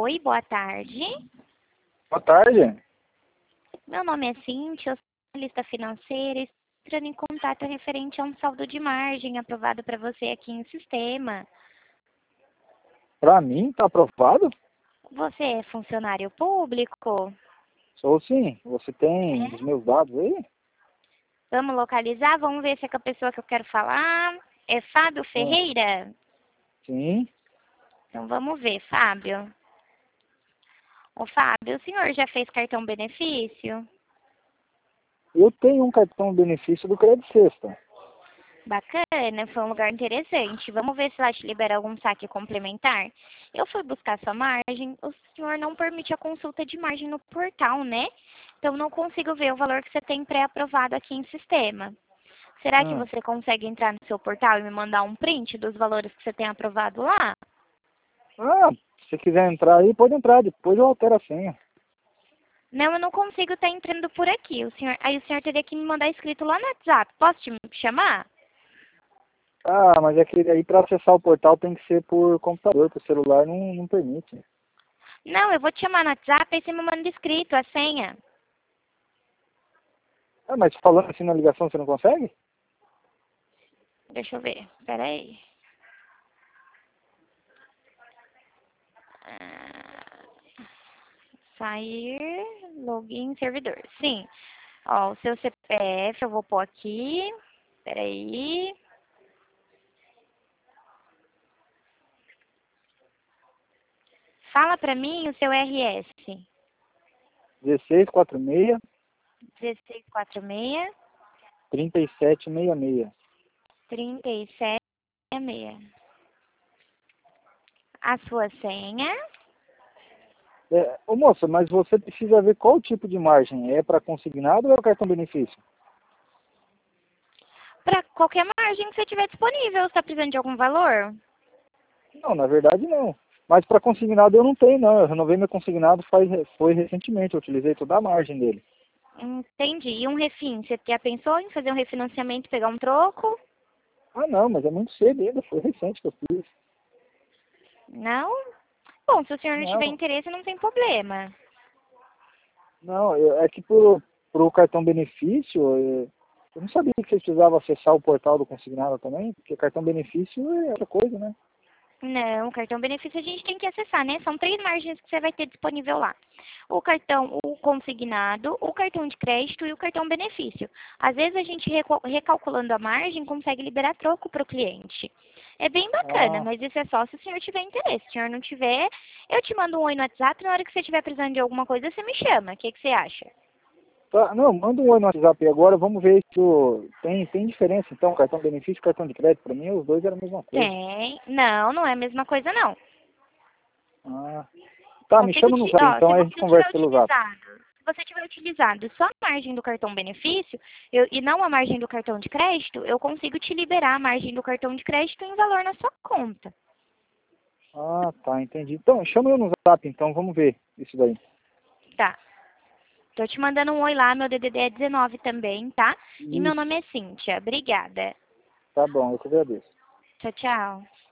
Oi, boa tarde. Boa tarde. Meu nome é Cíntia, eu sou analista financeira e estou entrando em contato referente a um saldo de margem aprovado para você aqui em sistema. Para mim, tá aprovado? Você é funcionário público? Sou sim. Você tem É? os meus dados aí? Vamos localizar, vamos ver se é com a pessoa que eu quero falar. É Fábio Ah, Ferreira? sim. Então vamos ver, Fábio. Ô Fábio, o senhor já fez cartão benefício? Eu tenho um cartão benefício do Credit Sexta. Bacana, foi um lugar interessante. Vamos ver se lá te libera algum saque complementar. Eu fui buscar sua margem, o senhor não permite a consulta de margem no portal, né? Então não consigo ver o valor que você tem pré-aprovado aqui em sistema. Será que Ah, você consegue entrar no seu portal e me mandar um print dos valores que você tem aprovado lá? se você quiser entrar aí, pode entrar. Depois eu altero a senha. Não, eu não consigo estar entrando por aqui. Aí o senhor teria que me mandar escrito lá no WhatsApp. Posso te chamar? Mas é que aí para acessar o portal tem que ser por computador, por celular não permite. Não, eu vou te chamar no WhatsApp, aí você me manda escrito a senha. Mas falando assim na ligação, você não consegue? Deixa eu ver, peraí. Ah, sair, login, servidor. Sim. Ó, o seu CPF eu vou pôr aqui. Peraí. Fala pra mim o seu RS. 1646 1646 3766. 3766. A sua senha. Ô moça, mas você precisa ver qual tipo de margem. É para consignado ou é o cartão benefício? Pra qualquer margem que você tiver disponível. Você está precisando de algum valor? Não, na verdade não. Mas para consignado eu não tenho, não. Eu renovei meu consignado foi recentemente. Eu utilizei toda a margem dele. Entendi. E um refin? Você já pensou em fazer um refinanciamento e pegar um troco? Não, mas é muito cedo ainda. Foi recente que eu fiz. Não? Bom, se o senhor não tiver Não, interesse, não tem problema. não. É que pro cartão benefício, eu não sabia que vocês precisavam acessar o portal do consignado também, porque cartão benefício é outra coisa, né? Não, o cartão benefício a gente tem que acessar, né? São 3 margens que você vai ter disponível lá. O cartão, o consignado, o cartão de crédito e o cartão benefício. Às vezes a gente recalculando a margem consegue liberar troco para o cliente. É bem bacana, Ah, mas isso é só se o senhor tiver interesse. Se o senhor não tiver, eu te mando um oi no WhatsApp. Na hora que você estiver precisando de alguma coisa, você me chama. O que você acha? tá. Não, manda um oi no WhatsApp aí agora. Vamos ver se tem diferença então, cartão benefício e cartão de crédito. Para mim, os dois eram a mesma coisa. Tem. Não, não é a mesma coisa, não. Ah, tá, me Consigo chama no te, zap, ó, então se aí a gente você tiver conversa pelo zap. utilizado, se você tiver utilizado só a margem do cartão benefício e não a margem do cartão de crédito, eu consigo te liberar a margem do cartão de crédito em valor na sua conta. Tá, entendi. Então, chama eu no zap, então, vamos ver isso daí. Tá. Tô te mandando um oi lá, meu DDD é 19 também, tá? E meu Isso, nome é Cíntia. Obrigada. tá bom, eu que agradeço. Tchau, tchau.